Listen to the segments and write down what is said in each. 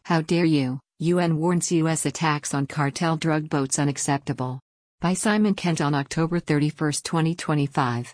How dare you, UN warns US attacks on cartel drug boats unacceptable. By Simon Kent on October 31, 2025.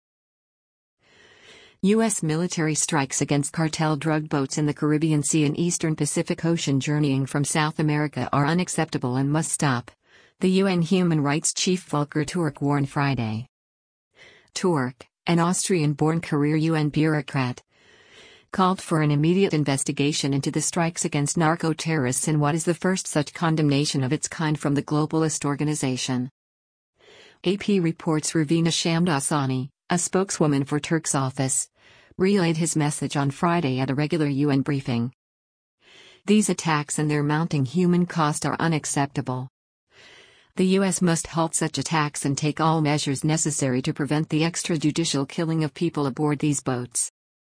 U.S. military strikes against cartel drug boats in the Caribbean Sea and Eastern Pacific Ocean journeying from South America are unacceptable and must stop, the UN Human Rights Chief Volker Turk warned Friday. Turk, an Austrian-born career UN bureaucrat, called for an immediate investigation into the strikes against narco-terrorists in what is the first such condemnation of its kind from the globalist organization. AP reports Ravina Shamdasani, a spokeswoman for Turk's office, relayed his message on Friday at a regular UN briefing. These attacks and their mounting human cost are unacceptable. The U.S. must halt such attacks and take all measures necessary to prevent the extrajudicial killing of people aboard these boats.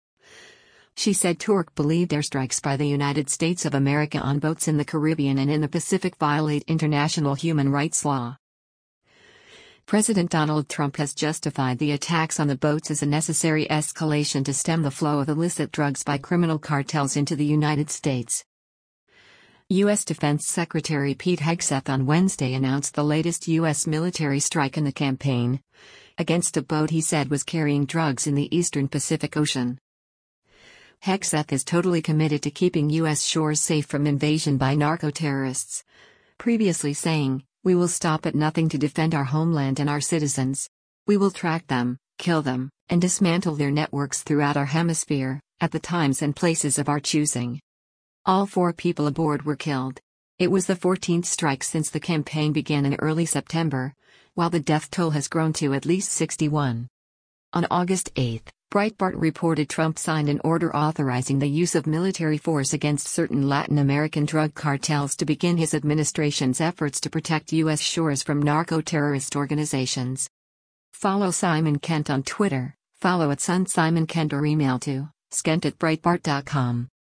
She said Turk believed airstrikes by the United States of America on boats in the Caribbean and in the Pacific violate international human rights law. President Donald Trump has justified the attacks on the boats as a necessary escalation to stem the flow of illicit drugs by criminal cartels into the United States. U.S. Defense Secretary Pete Hegseth on Wednesday announced the latest U.S. military strike in the campaign against a boat he said was carrying drugs in the Eastern Pacific Ocean. Hegseth is totally committed to keeping U.S. shores safe from invasion by narco-terrorists, previously saying, "We will stop at nothing to defend our homeland and our citizens. We will track them, kill them, and dismantle their networks throughout our hemisphere, at the times and places of our choosing." All 4 people aboard were killed. It was the 14th strike since the campaign began in early September, while the death toll has grown to at least 61. On August 8, Breitbart reported Trump signed an order authorizing the use of military force against certain Latin American drug cartels to begin his administration's efforts to protect U.S. shores from narco-terrorist organizations. Follow Simon Kent on Twitter, follow @SunSimonKent or email to skent@breitbart.com.